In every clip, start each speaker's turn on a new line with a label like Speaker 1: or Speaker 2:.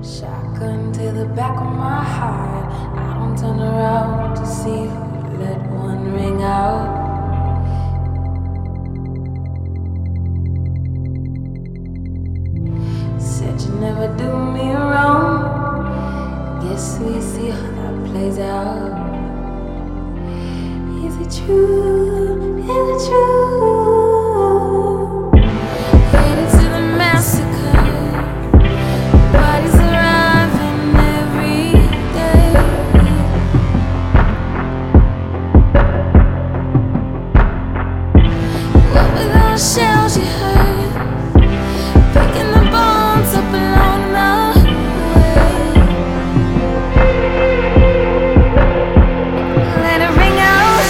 Speaker 1: Shotgun to the back of my heart. I don't turn around to see who let one ring out. Said you never do me wrong. Guess we see how that plays out. Is it true? Is it true? Shells you heard, picking the bones up along the way. Let it ring out.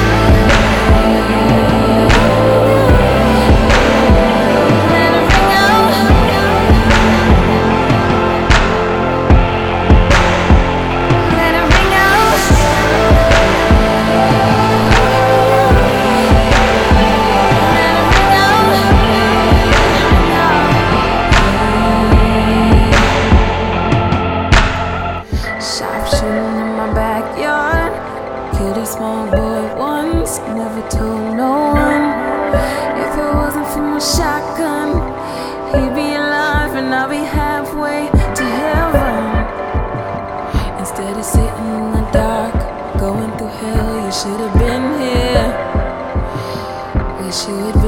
Speaker 1: Let it ring out. Let it ring out. Sharpshooter in my backyard. Killed a small boy once, never told no one. If it wasn't for my shotgun, he'd be alive and I'll be halfway to heaven. Instead of sitting in the dark, going through hell, you should have been here. Wish you would